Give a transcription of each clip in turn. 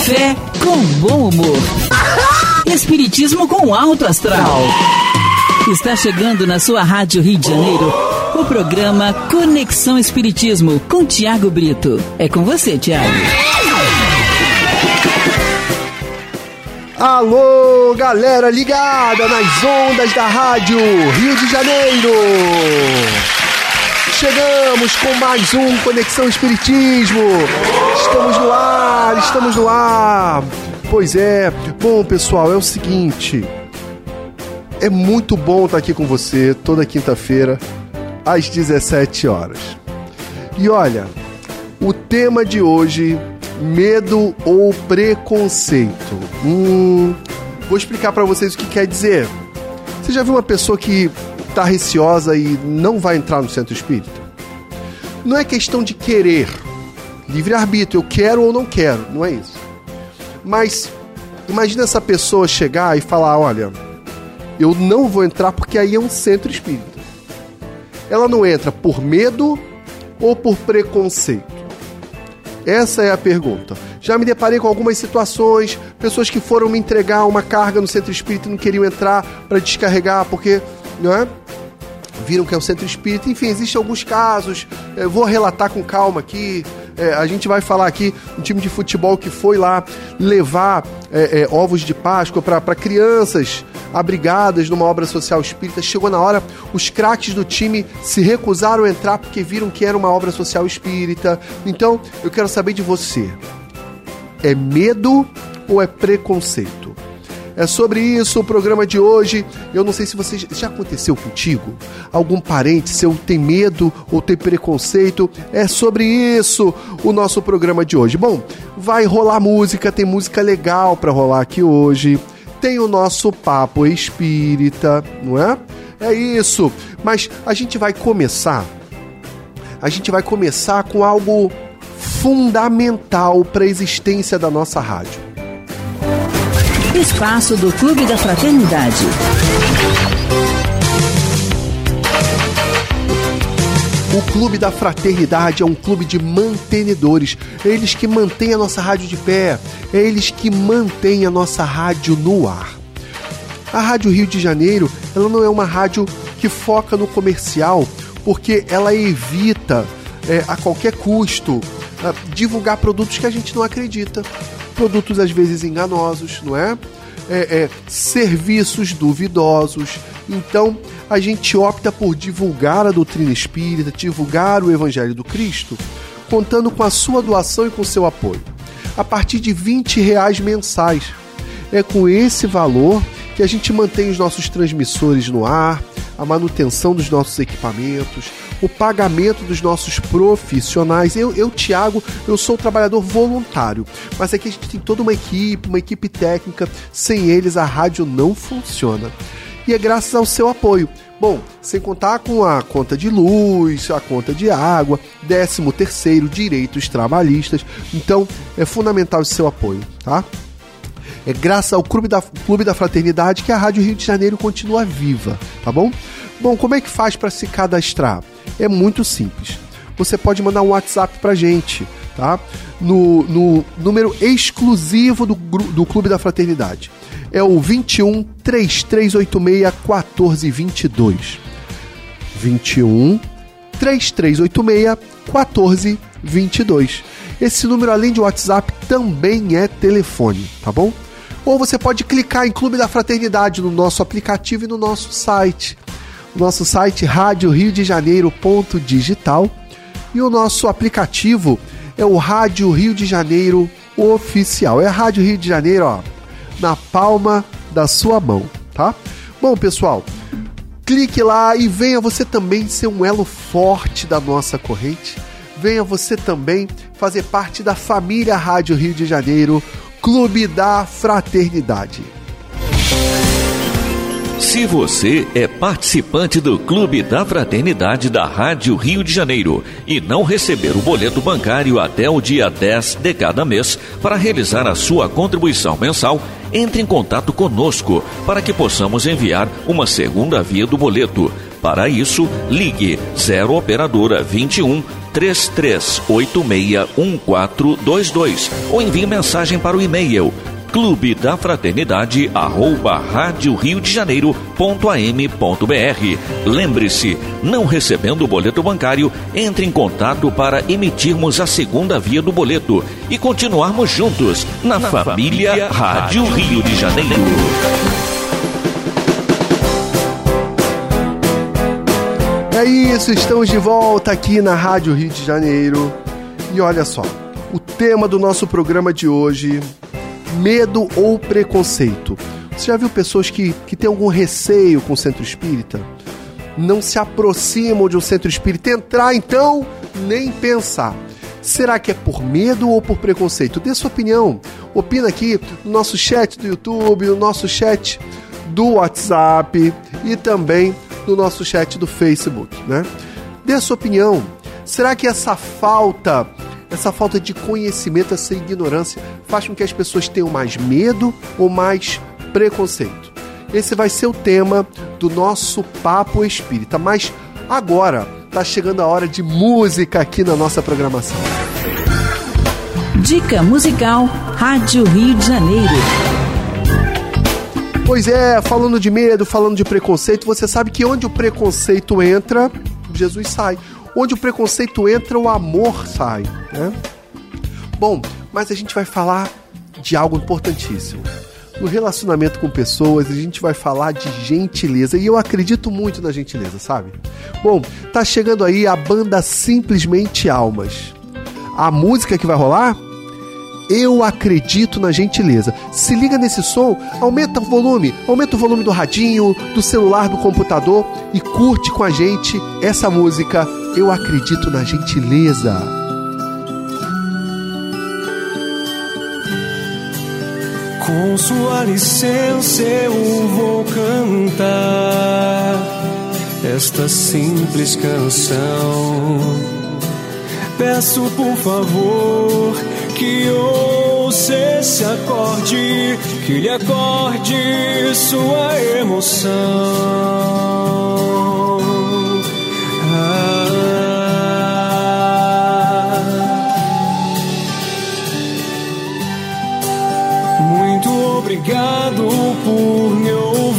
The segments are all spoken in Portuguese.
Fé com bom humor. Espiritismo com alto astral. Está chegando na sua Rádio Rio de Janeiro o programa Conexão Espiritismo com Tiago Brito. É com você, Tiago. Alô, galera ligada nas ondas da Rádio Rio de Janeiro. Chegamos com mais um Conexão Espiritismo. Estamos no ar. Pois é. Bom, pessoal, é o seguinte. É muito bom estar aqui com você toda quinta-feira, às 17 horas. E olha, o tema de hoje, medo ou preconceito. Vou explicar para vocês o que quer dizer. Você já viu uma pessoa que está receosa e não vai entrar no centro espírita? Não é questão de querer, livre-arbítrio, eu quero ou não quero, não é isso. Mas imagina essa pessoa chegar e falar, olha, eu não vou entrar porque aí é um centro espírita. Ela não entra por medo ou por preconceito? Essa é a pergunta. Já me deparei com algumas situações, pessoas que foram me entregar uma carga no centro espírita e não queriam entrar para descarregar porque, não é? Viram que é um centro espírita. Enfim, existem alguns casos. Eu vou relatar com calma aqui. A gente vai falar aqui um time de futebol que foi lá levar ovos de Páscoa para crianças abrigadas numa obra social espírita. Chegou na hora, os craques do time se recusaram a entrar porque viram que era uma obra social espírita. Então, eu quero saber de você. É medo ou é preconceito? É sobre isso o programa de hoje. Eu não sei se você já aconteceu contigo. Algum parente seu tem medo ou tem preconceito? É sobre isso o nosso programa de hoje. Bom, vai rolar música, tem música legal para rolar aqui hoje. Tem o nosso papo espírita, não é? É isso. Mas a gente vai começar com algo fundamental para a existência da nossa rádio. Espaço do Clube da Fraternidade. O Clube da Fraternidade é um clube de mantenedores. É eles que mantêm a nossa rádio de pé. É eles que mantêm a nossa rádio no ar. A Rádio Rio de Janeiro, ela não é uma rádio que foca no comercial, porque ela evita, a qualquer custo, divulgar produtos que a gente não acredita. Produtos às vezes enganosos, não é? Serviços duvidosos. Então, a gente opta por divulgar a doutrina espírita, divulgar o Evangelho do Cristo, contando com a sua doação e com o seu apoio. A partir de R$20 mensais. É com esse valor que a gente mantém os nossos transmissores no ar, a manutenção dos nossos equipamentos, o pagamento dos nossos profissionais. Eu, Tiago, eu sou um trabalhador voluntário, mas aqui a gente tem toda uma equipe técnica. Sem eles a rádio não funciona. E é graças ao seu apoio. Bom, sem contar com a conta de luz, a conta de água, 13º, direitos trabalhistas. Então, é fundamental esse seu apoio, tá? É graças ao Clube da Fraternidade que a Rádio Rio de Janeiro continua viva, tá bom? Bom, como é que faz para se cadastrar? É muito simples. Você pode mandar um WhatsApp pra gente, tá? No número exclusivo do Clube da Fraternidade. É o 21 3386 1422. 21 3386 1422. Esse número, além de WhatsApp, também é telefone, tá bom? Ou você pode clicar em Clube da Fraternidade no nosso aplicativo e no nosso site. O nosso site radioriodejaneiro.digital e o nosso aplicativo é o Rádio Rio de Janeiro Oficial. É a Rádio Rio de Janeiro, ó, na palma da sua mão, tá? Bom, pessoal, clique lá e venha você também ser um elo forte da nossa corrente. Venha você também fazer parte da família Rádio Rio de Janeiro, Clube da Fraternidade. Se você é participante do Clube da Fraternidade da Rádio Rio de Janeiro e não receber o boleto bancário até o dia 10 de cada mês para realizar a sua contribuição mensal, entre em contato conosco para que possamos enviar uma segunda via do boleto. Para isso, ligue 0 Operadora 21 33861422 ou envie mensagem para o e-mail clubedafraternidade@radioriodejaneiro.am.br. Lembre-se, não recebendo o boleto bancário, entre em contato para emitirmos a segunda via do boleto e continuarmos juntos na família Rádio Rio de Janeiro. É isso, estamos de volta aqui na Rádio Rio de Janeiro. E olha só, o tema do nosso programa de hoje: medo ou preconceito. Você já viu pessoas que têm algum receio com o centro espírita? Não se aproximam de um centro espírita. Entrar, então, nem pensar. Será que é por medo ou por preconceito? Dê sua opinião. Opina aqui no nosso chat do YouTube, no nosso chat do WhatsApp e também no nosso chat do Facebook, né? Dê a sua opinião. Será que essa falta de conhecimento, essa ignorância faz com que as pessoas tenham mais medo ou mais preconceito? Esse vai ser o tema do nosso Papo Espírita. Mas agora está chegando a hora de música aqui na nossa programação. Dica musical Rádio Rio de Janeiro. Pois é, falando de medo, falando de preconceito, você sabe que onde o preconceito entra, Jesus sai. Onde o preconceito entra, o amor sai, né? Bom, mas a gente vai falar de algo importantíssimo. No relacionamento com pessoas, a gente vai falar de gentileza. E eu acredito muito na gentileza, sabe? Bom, tá chegando aí a banda Simplesmente Almas. A música que vai rolar? Eu acredito na gentileza. Se liga nesse som, aumenta o volume do radinho, do celular, do computador e curte com a gente essa música. Eu acredito na gentileza. Com sua licença eu vou cantar esta simples canção. Peço por favor que ouça esse acorde, que lhe acorde sua emoção. Muito obrigado por me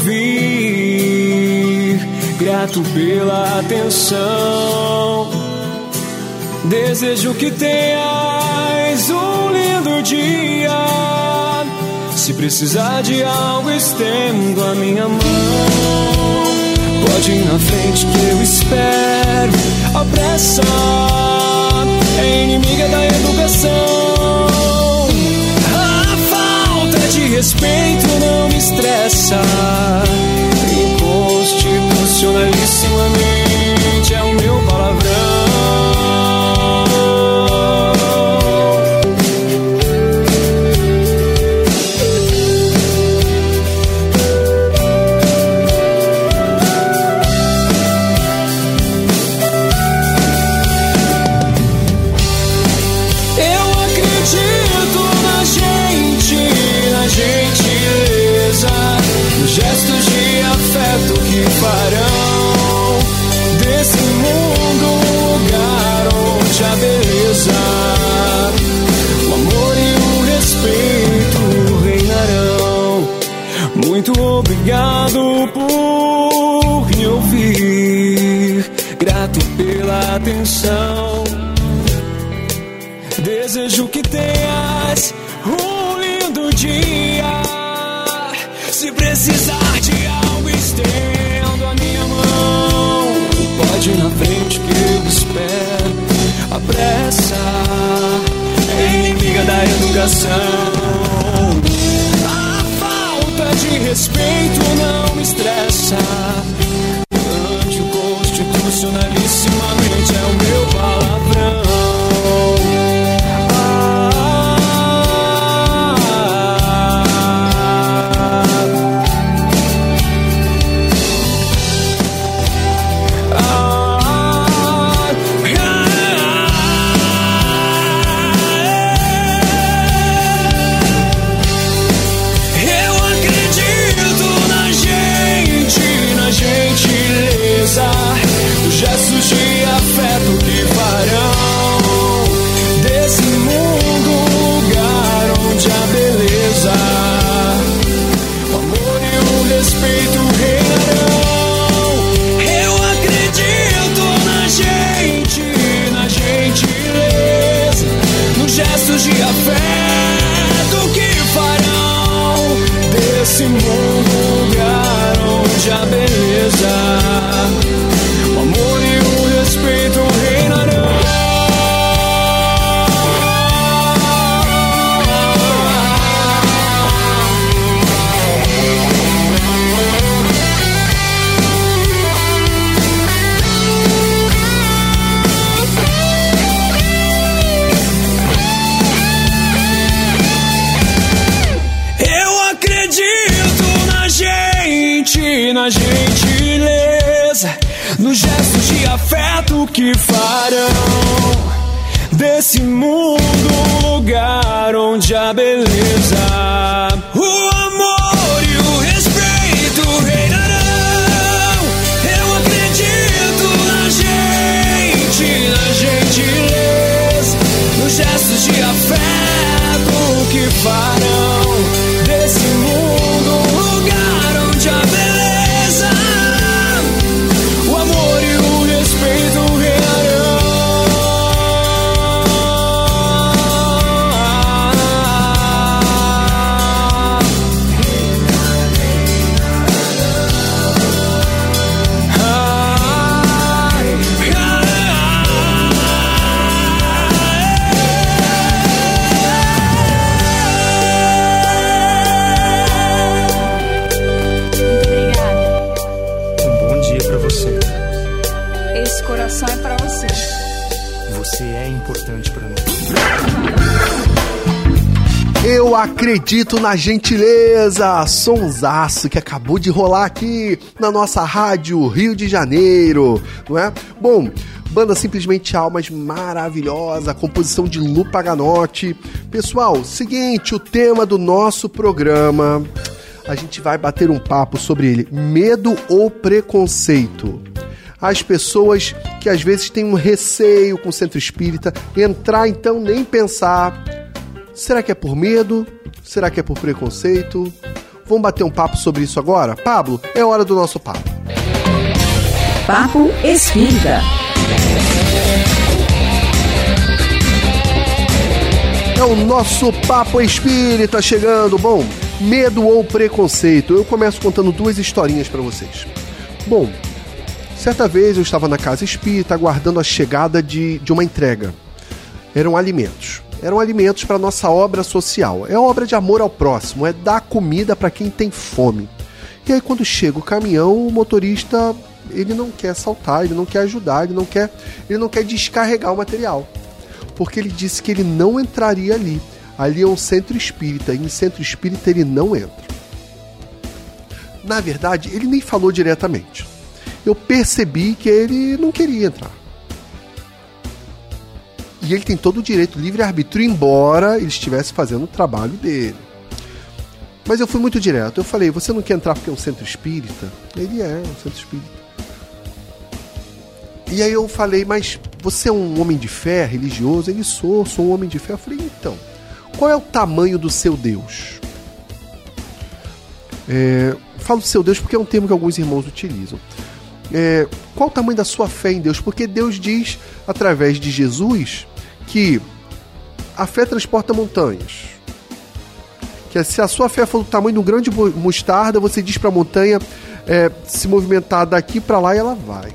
ouvir, grato pela atenção. Desejo que tenhas um lindo dia. Se precisar de algo, estendo a minha mão. Pode ir na frente que eu espero. A pressa é inimiga da educação. A falta de respeito não me estressa. Inconstitucionalissimamente é o meu palavrão. Gestos de afeto que farão desse mundo um lugar onde a beleza, o amor e o respeito reinarão. Muito obrigado por me ouvir, grato pela atenção. Desejo que tenhas um lindo dia. Se precisar de algo, estendo a minha mão. Pode ir na frente que eu espero. A pressa é inimiga da educação. A falta de respeito não me estressa. Anticonstitucionalissimamente é o meu palavrão. gestos de afeto que farão desse mundo um lugar onde a beleza, o amor e o respeito reinarão. Na gentileza, nos gestos de afeto que farão desse mundo um lugar onde a beleza, o amor e o respeito reinarão. Eu acredito na gentileza, nos gestos de afeto que farão desse mundo um lugar onde a beleza, Eu acredito na gentileza, sonsaço que acabou de rolar aqui na nossa rádio Rio de Janeiro, não é? Bom, banda Simplesmente Almas, maravilhosa, composição de Lu Paganotti. Pessoal, seguinte, o tema do nosso programa, a gente vai bater um papo sobre ele, medo ou preconceito. As pessoas que às vezes têm um receio com o centro espírita, entrar então nem pensar. Será que é por medo? Será que é por preconceito? Vamos bater um papo sobre isso agora? Pablo, é hora do nosso papo. Papo Espírita. É o nosso Papo Espírita chegando. Bom, medo ou preconceito? Eu começo contando duas historinhas para vocês. Bom, certa vez eu estava na casa espírita aguardando a chegada de uma entrega. Eram alimentos para a nossa obra social. É obra de amor ao próximo, é dar comida para quem tem fome. E aí quando chega o caminhão, o motorista, ele não quer assaltar, ele não quer ajudar, ele não quer descarregar o material. Porque ele disse que ele não entraria ali. Ali é um centro espírita, e em centro espírita ele não entra. Na verdade, ele nem falou diretamente. Eu percebi que ele não queria entrar. E ele tem todo o direito, livre-arbítrio, embora ele estivesse fazendo o trabalho dele. Mas eu fui muito direto. Eu falei, você não quer entrar porque é um centro espírita? Ele é um centro espírita. E aí eu falei, mas você é um homem de fé, religioso? Ele, sou um homem de fé. Eu falei, então, qual é o tamanho do seu Deus? Falo do seu Deus porque é um termo que alguns irmãos utilizam. Qual o tamanho da sua fé em Deus? Porque Deus diz, através de Jesus, que a fé transporta montanhas. Que se a sua fé for do tamanho de um grande mostarda, você diz para a montanha se movimentar daqui para lá e ela vai.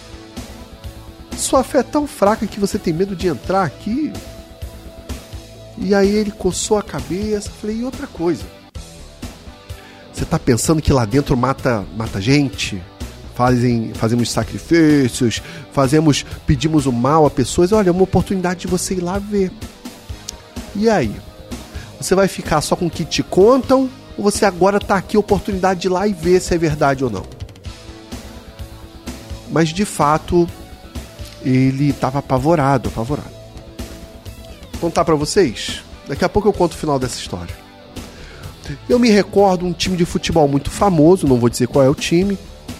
Sua fé é tão fraca que você tem medo de entrar aqui? E aí ele coçou a cabeça. Falei, e outra coisa? Você está pensando que lá dentro mata gente? Fazemos sacrifícios, pedimos o mal a pessoas. Olha, é uma oportunidade de você ir lá ver. E aí? Você vai ficar só com o que te contam? Ou você agora está aqui, a oportunidade de ir lá e ver se é verdade ou não? Mas de fato, ele estava apavorado. Vou contar para vocês? Daqui a pouco eu conto o final dessa história. Eu me recordo um time de futebol muito famoso, não vou dizer qual é o time.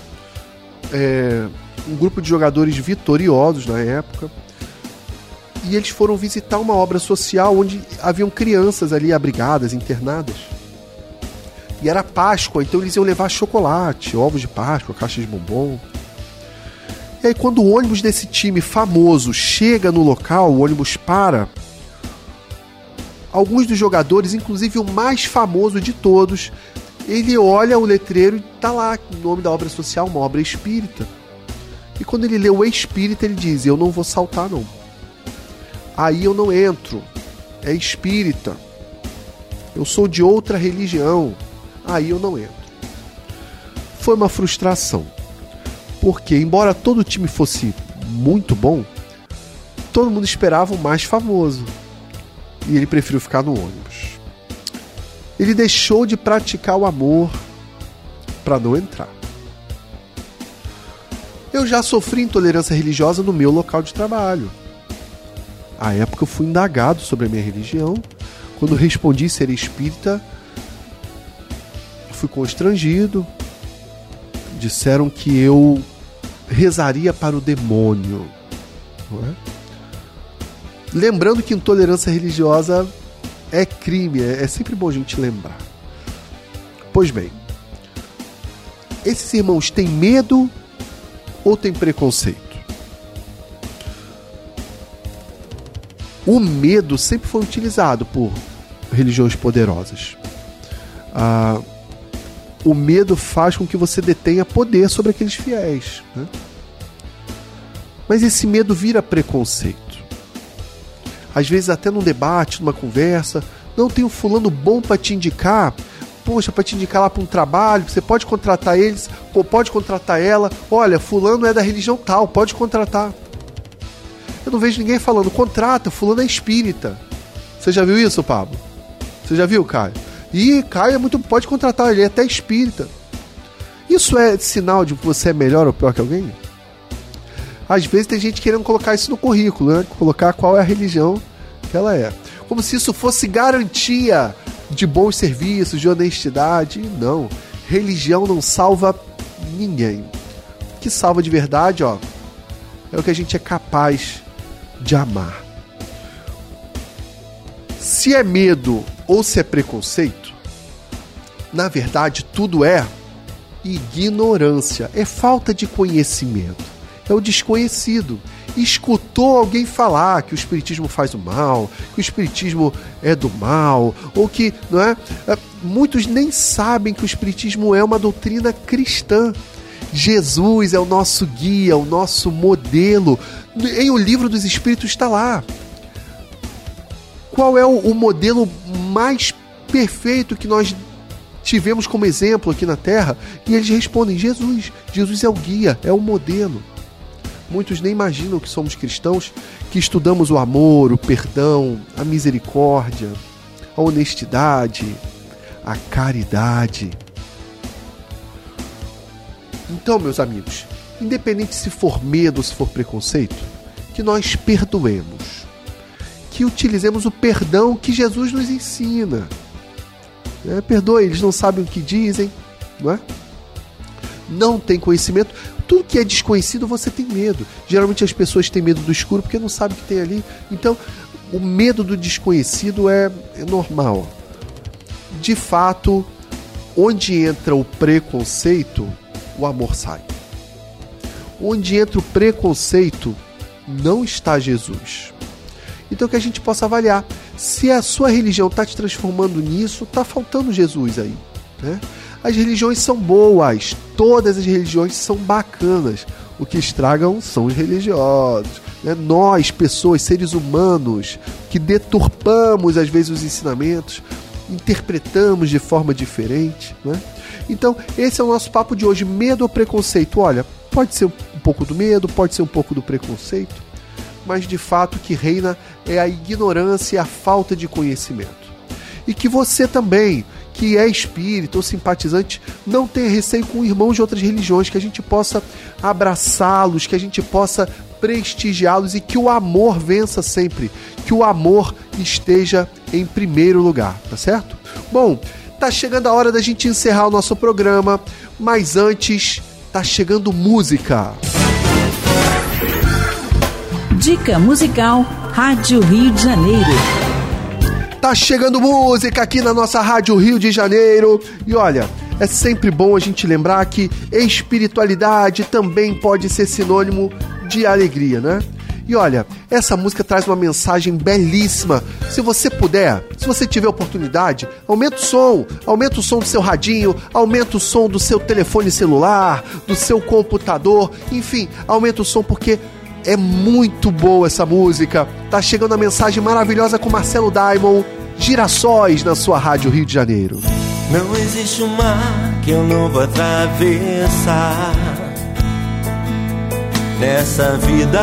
Um grupo de jogadores vitoriosos na época, e eles foram visitar uma obra social onde haviam crianças ali abrigadas, internadas, e era Páscoa, então eles iam levar chocolate, ovos de Páscoa, caixas de bombom. E aí quando o ônibus desse time famoso chega no local, o ônibus para, alguns dos jogadores, inclusive o mais famoso de todos, ele olha o letreiro e tá lá o nome da obra social, uma obra espírita. E quando ele lê o espírita, ele diz: eu não vou saltar não. Aí eu não entro. É espírita. Eu sou de outra religião. Aí eu não entro. Foi uma frustração. Porque, embora todo o time fosse muito bom, todo mundo esperava o mais famoso. E ele preferiu ficar no ônibus. Ele deixou de praticar o amor para não entrar. Eu já sofri intolerância religiosa no meu local de trabalho. À época eu fui indagado sobre a minha religião. Quando respondi ser espírita, fui constrangido. Disseram que eu rezaria para o demônio. Não é? Lembrando que intolerância religiosa é crime, é sempre bom a gente lembrar. Pois bem, esses irmãos têm medo ou têm preconceito? O medo sempre foi utilizado por religiões poderosas. O medo faz com que você detenha poder sobre aqueles fiéis, né? Mas esse medo vira preconceito. Às vezes até num debate, numa conversa: não, tem um fulano bom para te indicar, poxa, para te indicar lá para um trabalho, você pode contratar eles, ou pode contratar ela, olha, fulano é da religião tal, pode contratar. Eu não vejo ninguém falando: contrata, fulano é espírita. Você já viu isso, Pablo? Você já viu, Caio? E Caio é muito, pode contratar, ele é até espírita. Isso é sinal de que você é melhor ou pior que alguém? Às vezes tem gente querendo colocar isso no currículo, né? Colocar qual é a religião que ela é. Como se isso fosse garantia de bons serviços, de honestidade. Não. Religião não salva ninguém. O que salva de verdade, ó, é o que a gente é capaz de amar. Se é medo ou se é preconceito, na verdade tudo é ignorância, é falta de conhecimento, é o desconhecido. Escutou alguém falar que o espiritismo faz o mal, que o espiritismo é do mal, ou que, não é? Muitos nem sabem que o espiritismo é uma doutrina cristã. Jesus é o nosso guia, o nosso modelo. Em O Livro dos Espíritos está lá. Qual é o modelo mais perfeito que nós tivemos como exemplo aqui na Terra? E eles respondem: Jesus. Jesus é o guia, é o modelo. Muitos nem imaginam que somos cristãos, que estudamos o amor, o perdão, a misericórdia, a honestidade, a caridade. Então, meus amigos, independente se for medo ou se for preconceito, que nós perdoemos, que utilizemos o perdão que Jesus nos ensina. Perdoe, eles não sabem o que dizem, não é? Não tem conhecimento. Tudo que é desconhecido você tem medo. Geralmente as pessoas têm medo do escuro porque não sabem o que tem ali. Então, o medo do desconhecido é normal. De fato, onde entra o preconceito, o amor sai. Onde entra o preconceito, não está Jesus. Então que a gente possa avaliar. Se a sua religião está te transformando nisso, está faltando Jesus aí, né? As religiões são boas, todas as religiões são bacanas. O que estragam são os religiosos, né? Nós, pessoas, seres humanos, que deturpamos às vezes os ensinamentos, interpretamos de forma diferente, né? Então, esse é o nosso papo de hoje. Medo ou preconceito? Olha, pode ser um pouco do medo, pode ser um pouco do preconceito, mas de fato o que reina é a ignorância e a falta de conhecimento. E que você também, que é espírita ou simpatizante, não tenha receio com irmãos de outras religiões, que a gente possa abraçá-los, que a gente possa prestigiá-los e que o amor vença sempre, que o amor esteja em primeiro lugar, tá certo? Bom, tá chegando a hora da gente encerrar o nosso programa, mas antes, tá chegando música. Dica musical, Rádio Rio de Janeiro. Tá chegando música aqui na nossa Rádio Rio de Janeiro. E olha, é sempre bom a gente lembrar que espiritualidade também pode ser sinônimo de alegria, né? E olha, essa música traz uma mensagem belíssima. Se você puder, se você tiver oportunidade, aumenta o som do seu radinho, aumenta o som do seu telefone celular, do seu computador, enfim, aumenta o som porque é muito boa essa música. Tá chegando a mensagem maravilhosa com Marcelo Diamond, Girassóis, na sua Rádio Rio de Janeiro. Não existe um mar que eu não vou atravessar nessa vida.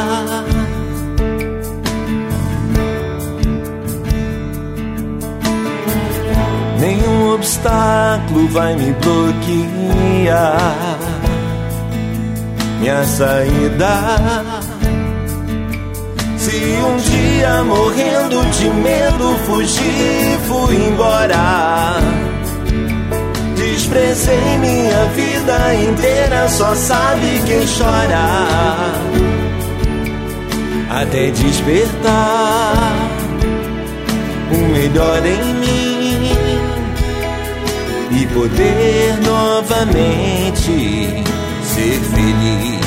Nenhum obstáculo vai me bloquear minha saída. Se um dia morrendo de medo fugi, fui embora. Desprezei minha vida inteira, só sabe quem chora. Até despertar o melhor em mim e poder novamente ser feliz.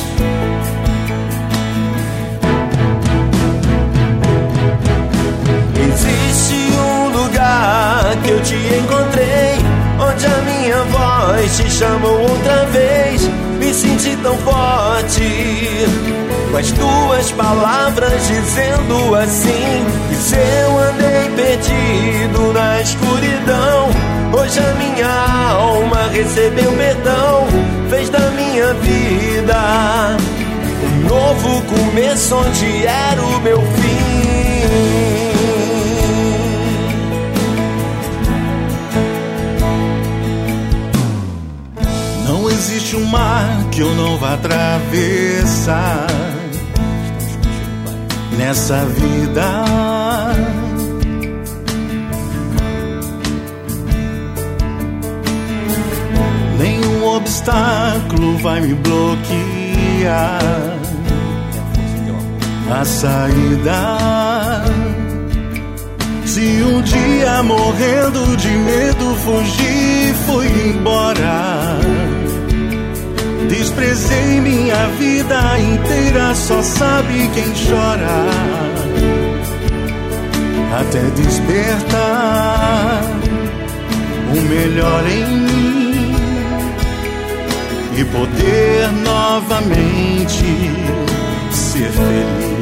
Existe um lugar que eu te encontrei, onde a minha voz te chamou outra vez. Me senti tão forte, com as tuas palavras dizendo assim: que se eu andei perdido na escuridão, hoje a minha alma recebeu perdão. Fez da minha vida um novo começo, onde era o meu fim. Não existe um mar que eu não vá atravessar nessa vida. Nenhum obstáculo vai me bloquear a saída. Se um dia morrendo de medo fugi, fui embora. Desprezei minha vida inteira, só sabe quem chora. Até despertar o melhor em mim e poder novamente ser feliz.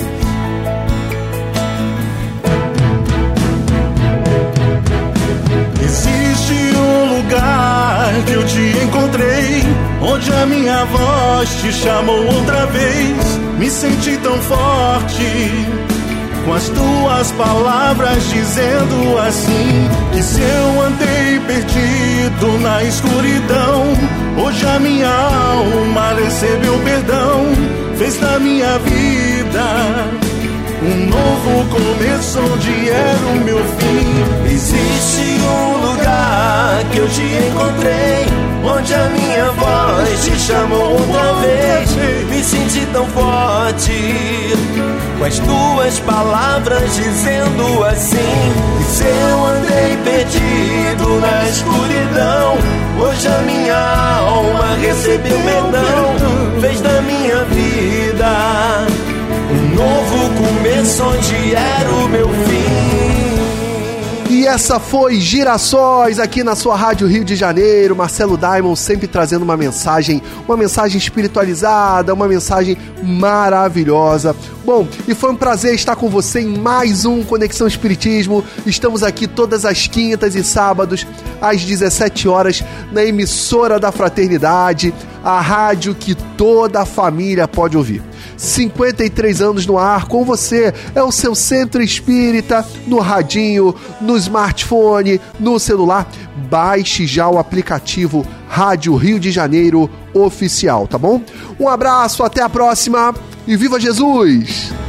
Existe um lugar que eu te encontrei, onde a minha voz te chamou outra vez. Me senti tão forte, com as tuas palavras dizendo assim: que se eu andei perdido na escuridão, hoje a minha alma recebeu perdão. Fez da minha vida um novo começo, onde era o meu fim. Existe um lugar que eu te encontrei, onde a minha voz te chamou outra vez. Me senti tão forte, com as tuas palavras dizendo assim: que se eu andei perdido na escuridão, hoje a minha alma recebeu perdão. Fez da minha vida um novo começo, onde era o meu fim. E essa foi Girassóis aqui na sua Rádio Rio de Janeiro. Marcelo Diamond sempre trazendo uma mensagem espiritualizada, uma mensagem maravilhosa. Bom, e foi um prazer estar com você em mais um Conexão Espiritismo. Estamos aqui todas as quintas e sábados, às 17 horas, na emissora da Fraternidade, a rádio que toda a família pode ouvir. 53 anos no ar com você, é o seu centro espírita, no radinho, no smartphone, no celular. Baixe já o aplicativo Rádio Rio de Janeiro Oficial, tá bom? Um abraço, até a próxima e viva Jesus!